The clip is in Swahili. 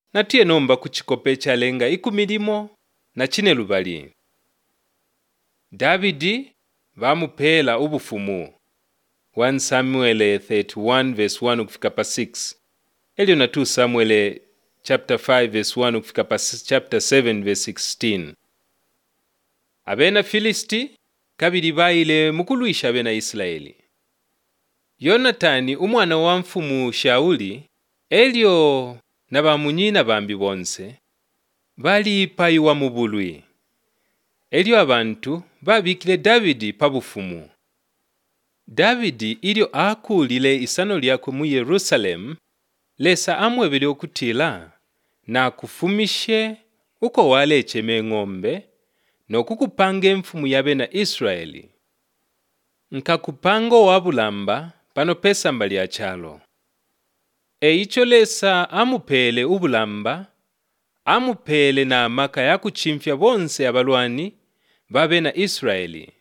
natiye nomba kuchikope chalenga ikumilimo na chine lubali. Davidi vamupela ubufumu 1 Samuel 31 verse 1 kufika pa 6. Elio na 2 Samuel chapter 5 verse 1 kufika pa chapter 7 verse 16. Abena Filisti kabili baile mukulwisha abena Israeli. Yonatani umwana wa mfumu Shauli elio na bamunyina bambi bonse bali payiwa mubulwi. Elio abantu babikile Davidi pabufumu. Davidi ilio akulile isano lyako mu Yerusalemu lesa amwebele okutila na kufumishe uko walecheme ng'ombe nokukupange mfumu yabe na Israeli. Nkakupango wabulamba pano pesa mbali ya chalo. Icho lesa amupele ubulamba, amupele na maka ya kuchimfya bonse abalwani babe na Israeli.